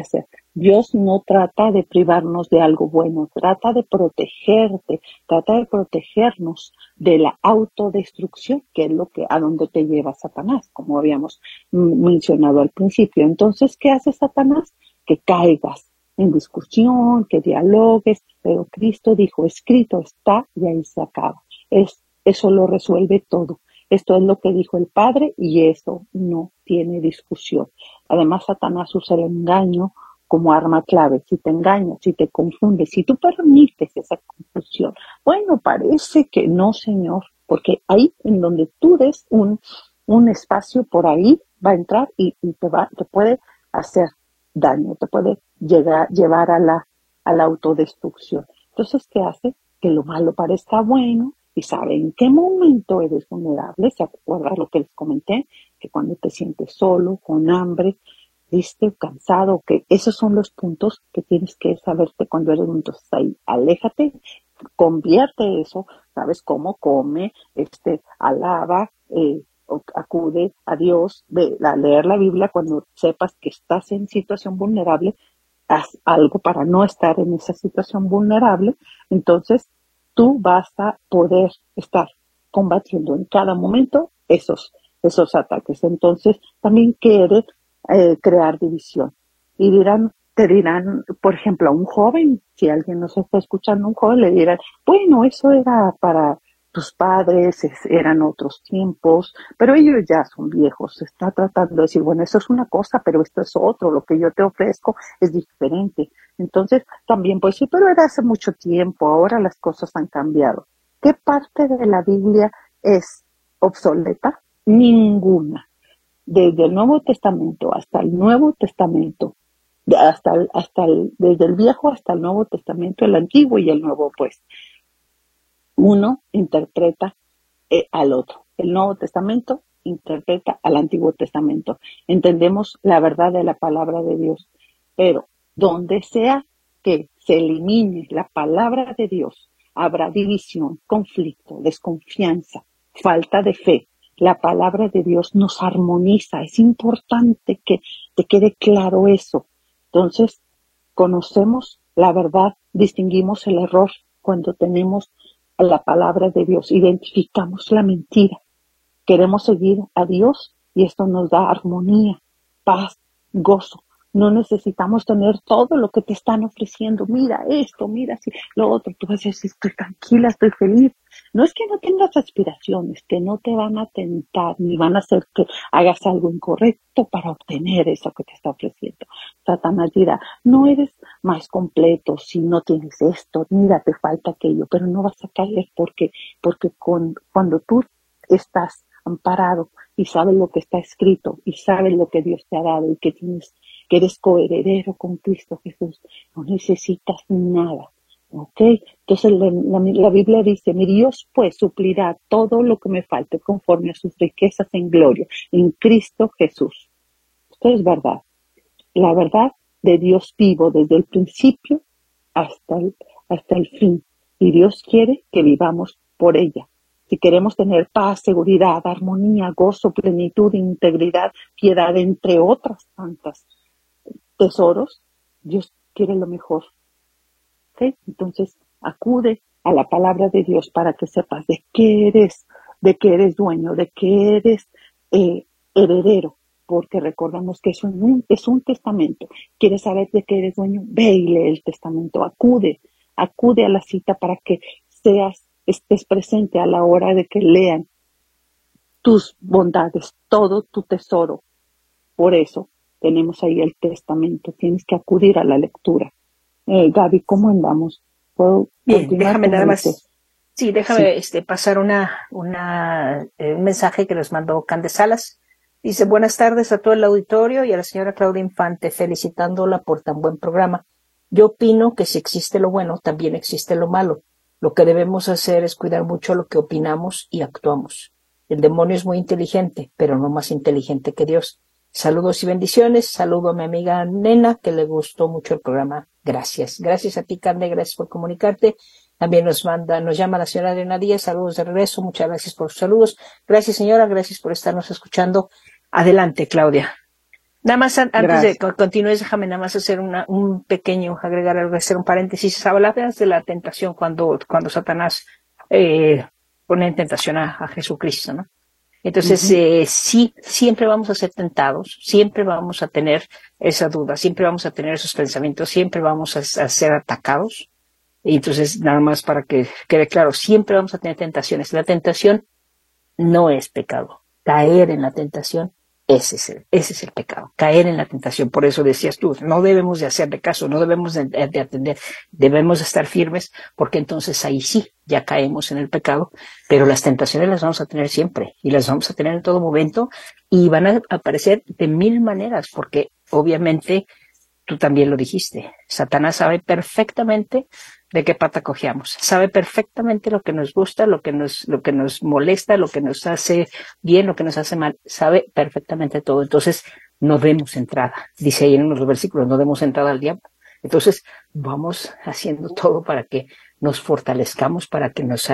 Dios no trata de privarnos de algo bueno, trata de protegerte, trata de protegernos de la autodestrucción, que es lo que a donde te lleva Satanás, como habíamos mencionado al principio. Entonces, ¿qué hace Satanás? Que caigas en discusión, que dialogues, pero Cristo dijo, escrito está, y ahí se acaba. Eso lo resuelve todo. Esto es lo que dijo el Padre y eso no tiene discusión. Además, Satanás usa el engaño como arma clave. Si te engañas, si te confundes, si tú permites esa confusión, bueno, parece que no, Señor, porque ahí en donde tú des un espacio, por ahí va a entrar y te puede hacer daño, te puede llevar a la autodestrucción. Entonces, ¿qué hace? Que lo malo parezca bueno y sabe en qué momento eres vulnerable. ¿Se acuerda lo que les comenté? Que cuando te sientes solo, con hambre, triste, cansado, que esos son los puntos que tienes que saberte cuando eres. Entonces ahí, aléjate, convierte eso, ¿sabes cómo? Come, alaba, acude a Dios, a leer la Biblia cuando sepas que estás en situación vulnerable, haz algo para no estar en esa situación vulnerable, entonces tú vas a poder estar combatiendo en cada momento esos ataques. Entonces también quiere crear división. Y te dirán, por ejemplo, a un joven, si alguien nos está escuchando, un joven, le dirán, bueno, eso era para tus padres, eran otros tiempos, pero ellos ya son viejos. Se está tratando de decir, bueno, eso es una cosa, pero esto es otro, lo que yo te ofrezco es diferente. Entonces, también pues sí, pero era hace mucho tiempo, ahora las cosas han cambiado. ¿Qué parte de la Biblia es obsoleta? Ninguna. Desde el Nuevo Testamento hasta el Nuevo Testamento, desde el Viejo hasta el Nuevo Testamento, el Antiguo y el Nuevo, pues, uno interpreta al otro. El Nuevo Testamento interpreta al Antiguo Testamento. Entendemos la verdad de la palabra de Dios, pero donde sea que se elimine la palabra de Dios, habrá división, conflicto, desconfianza, falta de fe. La palabra de Dios nos armoniza. Es importante que te quede claro eso. Entonces, conocemos la verdad, distinguimos el error cuando tenemos la palabra de Dios, identificamos la mentira. Queremos seguir a Dios y esto nos da armonía, paz, gozo. No necesitamos tener todo lo que te están ofreciendo. Mira esto, mira así, lo otro. Tú vas a decir, estoy tranquila, estoy feliz. No es que no tengas aspiraciones, que no te van a tentar ni van a hacer que hagas algo incorrecto para obtener eso que te está ofreciendo. Satanás dirá, no eres más completo si no tienes esto, mira, te falta aquello, pero no vas a caer porque cuando tú estás amparado y sabes lo que está escrito y sabes lo que Dios te ha dado y que eres coheredero con Cristo Jesús, no necesitas nada. ¿Ok? Entonces la Biblia dice, mi Dios pues suplirá todo lo que me falte conforme a sus riquezas en gloria en Cristo Jesús. Esto es verdad. La verdad de Dios vivo desde el principio hasta el fin. Y Dios quiere que vivamos por ella. Si queremos tener paz, seguridad, armonía, gozo, plenitud, integridad, piedad, entre otras tantas tesoros, Dios quiere lo mejor. ¿Okay? Entonces, acude a la palabra de Dios para que sepas de qué eres dueño, de qué eres heredero, porque recordamos que eso es un testamento. ¿Quieres saber de qué eres dueño? Ve y lee el testamento, acude a la cita para que estés presente a la hora de que lean tus bondades, todo tu tesoro. Por eso tenemos ahí el testamento, tienes que acudir a la lectura. Gaby, ¿cómo andamos? ¿Puedo Bien, continuar? déjame nada más. Dice? Sí, déjame pasar un mensaje que nos mandó Cande Salas. Dice, buenas tardes a todo el auditorio y a la señora Claudia Infante, felicitándola por tan buen programa. Yo opino que si existe lo bueno, también existe lo malo. Lo que debemos hacer es cuidar mucho lo que opinamos y actuamos. El demonio es muy inteligente, pero no más inteligente que Dios. Saludos y bendiciones. Saludo a mi amiga Nena, que le gustó mucho el programa. Gracias. Gracias a ti, Cande. Gracias por comunicarte. También nos llama la señora Adriana Díaz. Saludos de regreso. Muchas gracias por sus saludos. Gracias, señora. Gracias por estarnos escuchando. Adelante, Claudia. Nada más antes de Gracias. que continúes, déjame nada más hacer un pequeño, agregar algo, hacer un paréntesis. Hablabas de la tentación cuando Satanás pone en tentación a Jesucristo, ¿no? Entonces, Ujú. sí, siempre vamos a ser tentados, siempre vamos a tener esa duda, siempre vamos a tener esos pensamientos, siempre vamos a ser atacados. Y entonces, nada más para que quede claro, siempre vamos a tener tentaciones. La tentación no es pecado. Caer en la tentación, ese es el pecado. Caer en la tentación. Por eso decías tú, no debemos de hacerle caso, no debemos de atender, debemos de estar firmes, porque entonces ahí sí, ya caemos en el pecado, pero las tentaciones las vamos a tener siempre, y las vamos a tener en todo momento, y van a aparecer de mil maneras, porque obviamente tú también lo dijiste, Satanás sabe perfectamente de qué pata cojeamos, sabe perfectamente lo que nos gusta, lo que nos molesta, lo que nos hace bien, lo que nos hace mal, sabe perfectamente todo. Entonces, no demos entrada, dice ahí en los versículos, no demos entrada al diablo. Entonces, vamos haciendo todo para que nos fortalezcamos, para que nos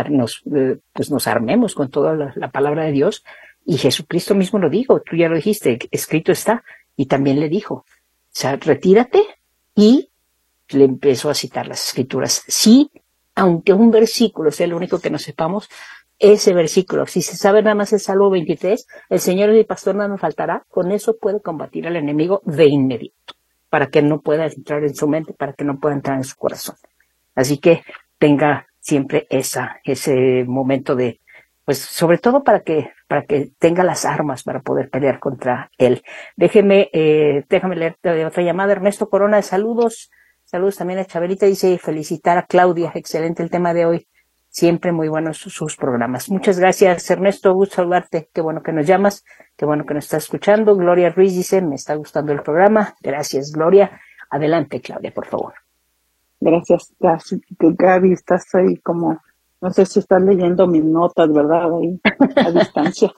armemos con toda la palabra de Dios. Y Jesucristo mismo lo dijo, tú ya lo dijiste, escrito está, y también le dijo, o sea, retírate, y le empezó a citar las escrituras. Sí, aunque un versículo sea el único que no sepamos, ese versículo, si se sabe nada más el Salmo 23, el Señor es mi pastor, nada me faltará, con eso puede combatir al enemigo de inmediato, para que no pueda entrar en su mente, para que no pueda entrar en su corazón. Así que tenga siempre ese momento de, pues sobre todo para que tenga las armas para poder pelear contra él. Déjame leer otra llamada. Ernesto Corona, saludos también a Chabelita, dice felicitar a Claudia, excelente el tema de hoy, siempre muy buenos sus programas. Muchas gracias, Ernesto, gusto saludarte, qué bueno que nos llamas, qué bueno que nos estás escuchando. Gloria Ruiz dice, me está gustando el programa, gracias Gloria. Adelante Claudia, por favor. Gracias, Gaby. Estás ahí como, no sé si estás leyendo mis notas, ¿verdad? Ahí a distancia.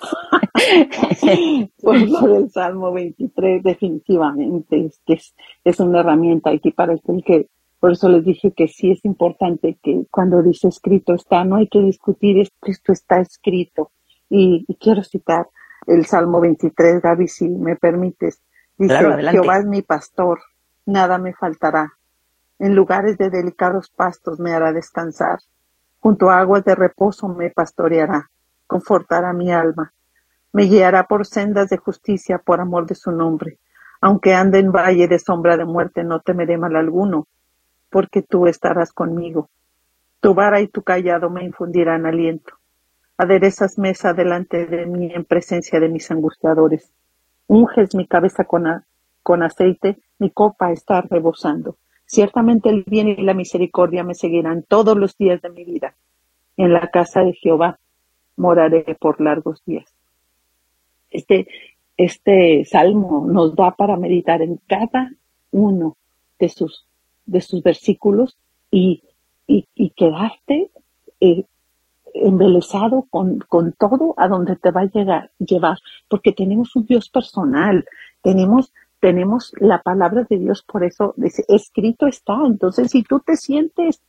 Pues lo del Salmo 23, definitivamente, es que es una herramienta aquí para el que, por eso les dije que sí es importante que cuando dice escrito está, no hay que discutir, esto está escrito. Y quiero citar el Salmo 23, Gaby, si me permites. Claro, Dice, adelante. Jehová es mi pastor, nada me faltará. En lugares de delicados pastos me hará descansar. Junto a aguas de reposo me pastoreará. Confortará mi alma. Me guiará por sendas de justicia por amor de su nombre. Aunque ande en valle de sombra de muerte, no temeré mal alguno, porque tú estarás conmigo. Tu vara y tu cayado me infundirán aliento. Aderezas mesa delante de mí en presencia de mis angustiadores. Unges mi cabeza con aceite, mi copa está rebosando. Ciertamente el bien y la misericordia me seguirán todos los días de mi vida. En la casa de Jehová moraré por largos días. Este salmo nos da para meditar en cada uno de sus versículos y quedarte embelesado con todo a donde te va a llevar, porque tenemos un Dios personal, tenemos la palabra de Dios, por eso dice, escrito está. Entonces, si tú te sientes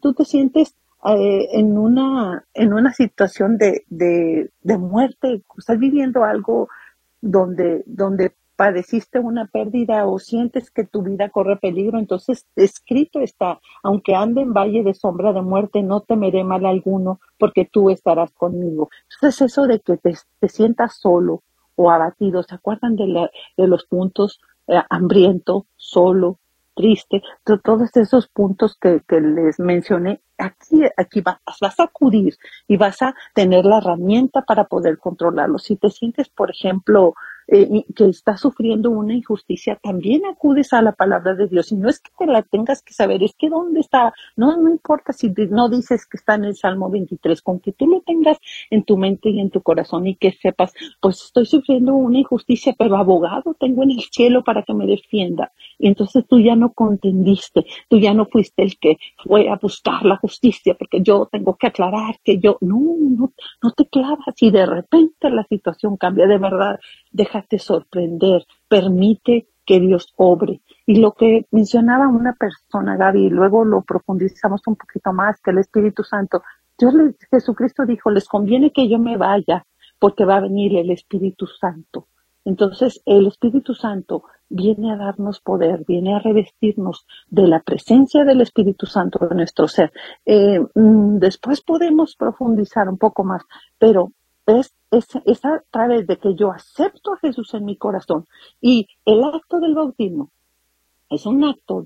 en una situación de muerte, estás viviendo algo donde padeciste una pérdida o sientes que tu vida corre peligro, entonces escrito está, aunque ande en valle de sombra de muerte, no temeré mal alguno, porque tú estarás conmigo. Entonces eso de que te sientas solo o abatido, ¿se acuerdan de los puntos? Hambriento, solo, triste, todos esos puntos que les mencioné, aquí vas a acudir y vas a tener la herramienta para poder controlarlo. Si te sientes, por ejemplo, que estás sufriendo una injusticia, también acudes a la palabra de Dios. Y no es que te la tengas que saber, es que dónde está, no importa si no dices que está en el Salmo 23, con que tú lo tengas en tu mente y en tu corazón y que sepas, pues estoy sufriendo una injusticia, pero abogado tengo en el cielo para que me defienda. Y entonces tú ya no contendiste, tú ya no fuiste el que fue a buscar la justicia, porque yo tengo que aclarar que yo, no te clavas y de repente la situación cambia. De verdad, déjate sorprender, permite que Dios obre. Y lo que mencionaba una persona, Gaby, y luego lo profundizamos un poquito más, que el Espíritu Santo, Jesucristo dijo, les conviene que yo me vaya, porque va a venir el Espíritu Santo Entonces, el Espíritu Santo viene a darnos poder, viene a revestirnos de la presencia del Espíritu Santo en nuestro ser. Después podemos profundizar un poco más, pero es a través de que yo acepto a Jesús en mi corazón. Y el acto del bautismo es un acto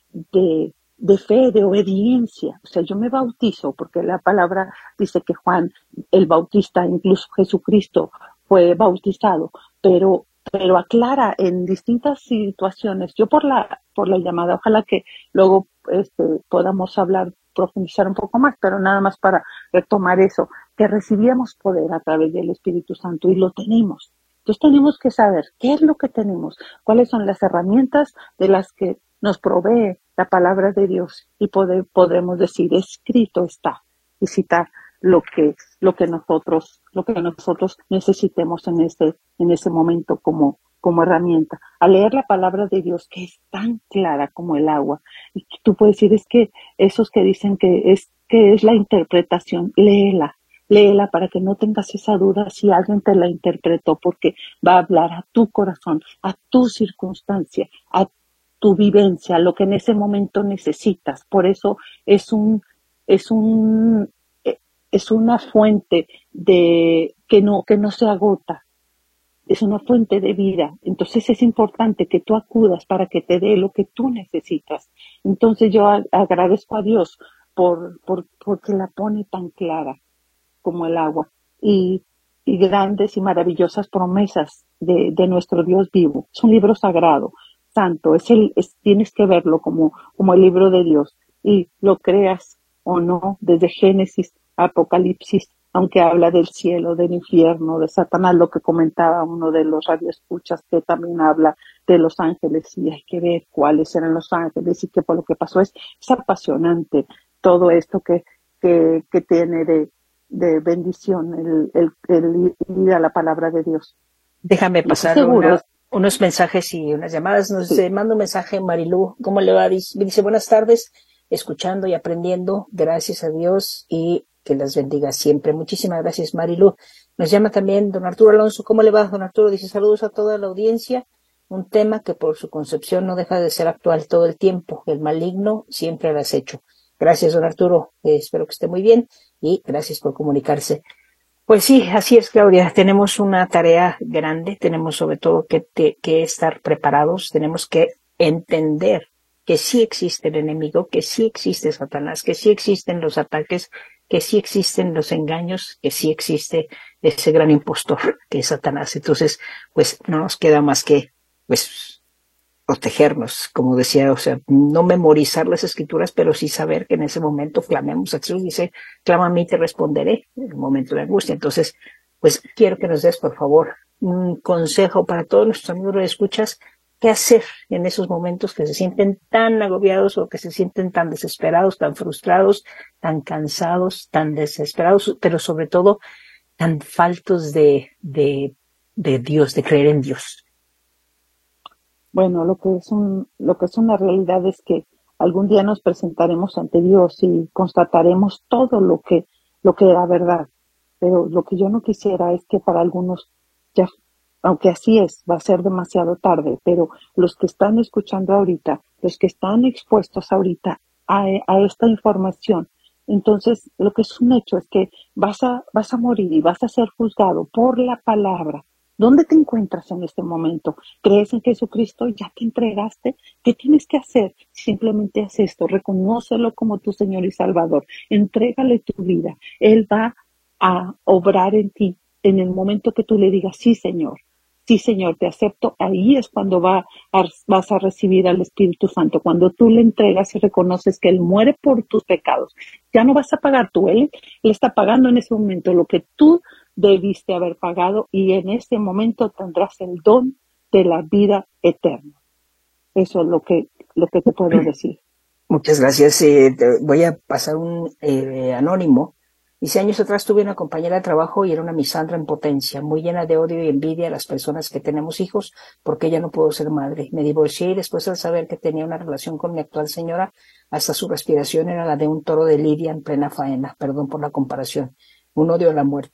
de fe, de obediencia. O sea, yo me bautizo porque la palabra dice que Juan el Bautista, incluso Jesucristo, fue bautizado, pero aclara en distintas situaciones. Yo por la llamada, ojalá que luego podamos hablar, profundizar un poco más, pero nada más para retomar eso, que recibíamos poder a través del Espíritu Santo y lo tenemos. Entonces tenemos que saber qué es lo que tenemos, cuáles son las herramientas de las que nos provee la palabra de Dios y podemos decir, escrito está, y citar lo que nosotros necesitemos en ese momento como herramienta. Al leer la palabra de Dios, que es tan clara como el agua, y tú puedes decir, es que esos que dicen que es la interpretación, léela para que no tengas esa duda si alguien te la interpretó, porque va a hablar a tu corazón, a tu circunstancia, a tu vivencia, lo que en ese momento necesitas. Por eso es es un, es una fuente que no se agota, es una fuente de vida. Entonces es importante que tú acudas para que te dé lo que tú necesitas. Entonces yo agradezco a Dios porque la pone tan clara como el agua y grandes y maravillosas promesas de nuestro Dios vivo. Es un libro sagrado, santo, tienes que verlo como el libro de Dios, y lo creas o no, desde Génesis a Apocalipsis, aunque habla del cielo, del infierno, de Satanás, lo que comentaba uno de los radioescuchas, que también habla de los ángeles, y hay que ver cuáles eran los ángeles y qué por lo que pasó. Es apasionante todo esto que tiene de bendición el ir a la palabra de Dios. Déjame pasar Seguro. unos mensajes y unas llamadas. Nos Sí. manda un mensaje Marilú. ¿Cómo le va? Dice, buenas tardes, escuchando y aprendiendo. Gracias a Dios y que las bendiga siempre. Muchísimas gracias, Marilú. Nos llama también don Arturo Alonso. ¿Cómo le va, don Arturo? Dice, saludos a toda la audiencia. Un tema que por su concepción no deja de ser actual todo el tiempo. El maligno siempre al acecho. Gracias, don Arturo. Espero que esté muy bien y gracias por comunicarse. Pues sí, así es, Claudia. Tenemos una tarea grande, tenemos sobre todo que estar preparados, tenemos que entender que sí existe el enemigo, que sí existe Satanás, que sí existen los ataques, que sí existen los engaños, que sí existe ese gran impostor que es Satanás. Entonces, pues no nos queda más que, pues, protegernos, como decía, o sea, no memorizar las escrituras, pero sí saber que en ese momento clamemos a Jesús. Dice, clama a mí, te responderé en el momento de angustia. Entonces, pues quiero que nos des, por favor, un consejo para todos nuestros amigos de escuchas, qué hacer en esos momentos que se sienten tan agobiados o que se sienten tan desesperados, tan frustrados, tan cansados, tan desesperados, pero sobre todo tan faltos de Dios, de creer en Dios. Bueno, lo que es una realidad es que algún día nos presentaremos ante Dios y constataremos todo lo que era verdad. Pero lo que yo no quisiera es que para algunos, ya, aunque así es, va a ser demasiado tarde, pero los que están escuchando ahorita, los que están expuestos ahorita a esta información, entonces lo que es un hecho es que vas a morir y vas a ser juzgado por la palabra. ¿Dónde te encuentras en este momento? ¿Crees en Jesucristo? ¿Ya te entregaste? ¿Qué tienes que hacer? Simplemente haz esto, reconócelo como tu Señor y Salvador. Entrégale tu vida. Él va a obrar en ti en el momento que tú le digas, sí, Señor, te acepto. Ahí es cuando vas a recibir al Espíritu Santo. Cuando tú le entregas y reconoces que Él muere por tus pecados. Ya no vas a pagar tú, Él está pagando en ese momento lo que tú debiste haber pagado, y en ese momento tendrás el don de la vida eterna. Eso es lo que te puedo decir. Muchas gracias. Voy a pasar un anónimo. Dice, años atrás tuve una compañera de trabajo y era una misandra en potencia, muy llena de odio y envidia a las personas que tenemos hijos porque ella no pudo ser madre. Me divorcié y después, al saber que tenía una relación con mi actual señora, hasta su respiración era la de un toro de lidia en plena faena. Perdón por la comparación. Un odio a la muerte.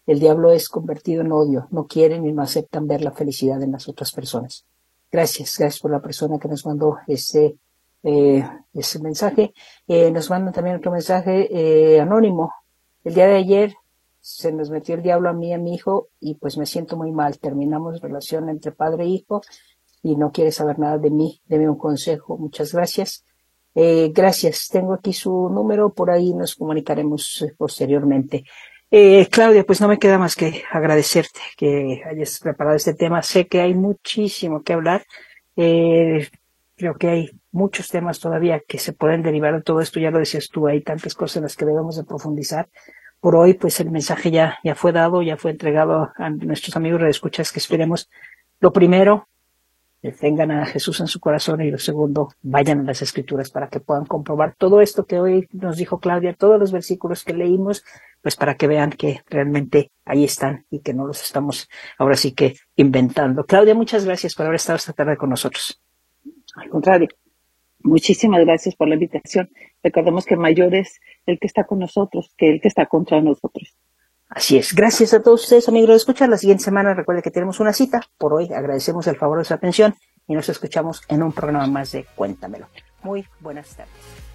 el diablo es convertido en odio, no quieren y no aceptan ver la felicidad en las otras personas. Gracias por la persona que nos mandó ese mensaje. Nos mandan también otro mensaje anónimo. El día de ayer se nos metió el diablo a mí y a mi hijo y pues me siento muy mal. Terminamos relación entre padre e hijo y no quiere saber nada de mí. Deme un consejo. Muchas gracias. Gracias. Tengo aquí su número. Por ahí nos comunicaremos posteriormente. Claudia, pues no me queda más que agradecerte que hayas preparado este tema. Sé que hay muchísimo que hablar. Creo que hay muchos temas todavía que se pueden derivar de todo esto. Ya lo decías tú, hay tantas cosas en las que debemos de profundizar. Por hoy, pues el mensaje ya fue dado, ya fue entregado a nuestros amigos redescuchas, que esperemos lo primero, tengan a Jesús en su corazón, y lo segundo, vayan a las Escrituras para que puedan comprobar todo esto que hoy nos dijo Claudia, todos los versículos que leímos, pues para que vean que realmente ahí están y que no los estamos ahora sí que inventando. Claudia, muchas gracias por haber estado esta tarde con nosotros. Al contrario, muchísimas gracias por la invitación. Recordemos que mayor es el que está con nosotros que el que está contra nosotros. Así es. Gracias a todos ustedes, amigos de escuchar. La siguiente semana recuerden que tenemos una cita. Por hoy agradecemos el favor de su atención y nos escuchamos en un programa más de Cuéntamelo. Muy buenas tardes.